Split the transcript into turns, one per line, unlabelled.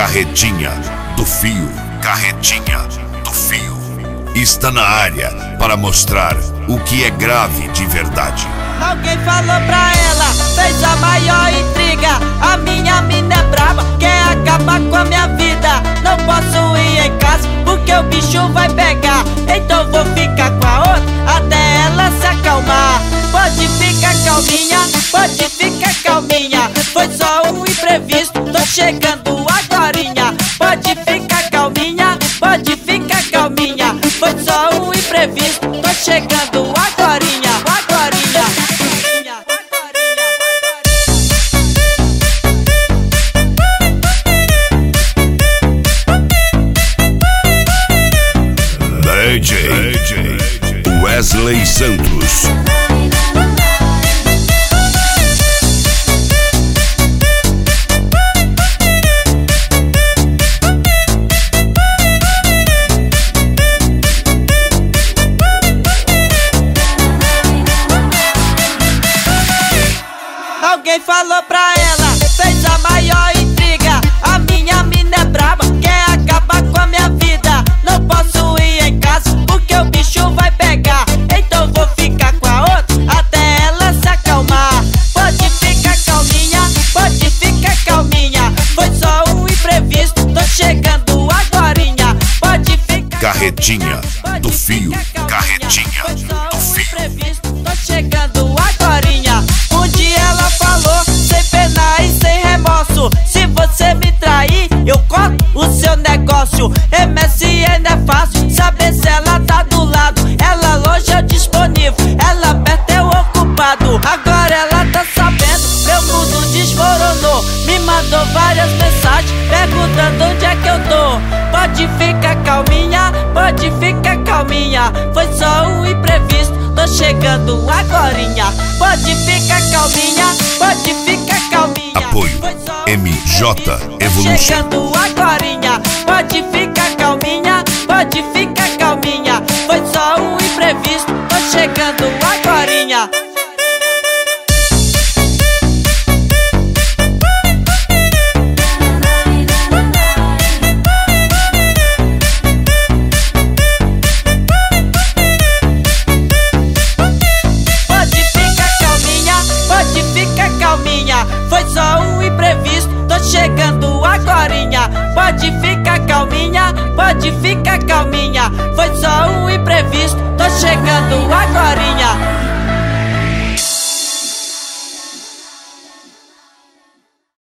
Carretinha do Fio. Carretinha do Fio está na área para mostrar o que é grave de verdade.
Alguém falou pra ela, fez a maior intriga. A minha mina é braba, quer acabar com a minha vida. Não posso ir em casa porque o bicho vai pegar. Então vou ficar com a outra até ela se acalmar. Pode ficar calminha, pode ficar calminha. Foi só um imprevisto, tô chegando agorinha. Pode ficar calminha, pode ficar calminha. Foi só um imprevisto, tô chegando agorinha, agorinha.
DJ Wesley Santos.
Alguém falou pra ela, fez a maior intriga. A minha mina é braba, quer acabar com a minha vida. Não posso ir em casa porque o bicho vai pegar. Então vou ficar com a outra até ela se acalmar. Pode ficar calminha, pode ficar calminha. Foi só um imprevisto, tô chegando agorinha. Pode ficar
Carretinha do Fio. Carretinha do Fio.
tô chegando agorinha. Um dia ela falou, sem pena e sem remorso: se você me trair, eu corto o seu negócio. MSN é fácil, saber se ela tá do lado. Ela longe é disponível, ela perto é o ocupado. Agora ela tá sabendo, meu mundo desmoronou. Me mandou várias mensagens perguntando onde é que eu tô. Pode ficar calminha, pode ficar calminha. Foi só um imprevisto, tô chegando agorinha. Pode ficar calminha, pode ficar calminha.
Apoio MJ Evolution.
Chegando agorinha. Pode ficar calminha, pode ficar calminha. Foi só um imprevisto, tô chegando agorinha. Foi só um imprevisto, tô chegando agorinha. Pode ficar calminha, pode ficar calminha. Foi só um imprevisto, tô chegando agorinha.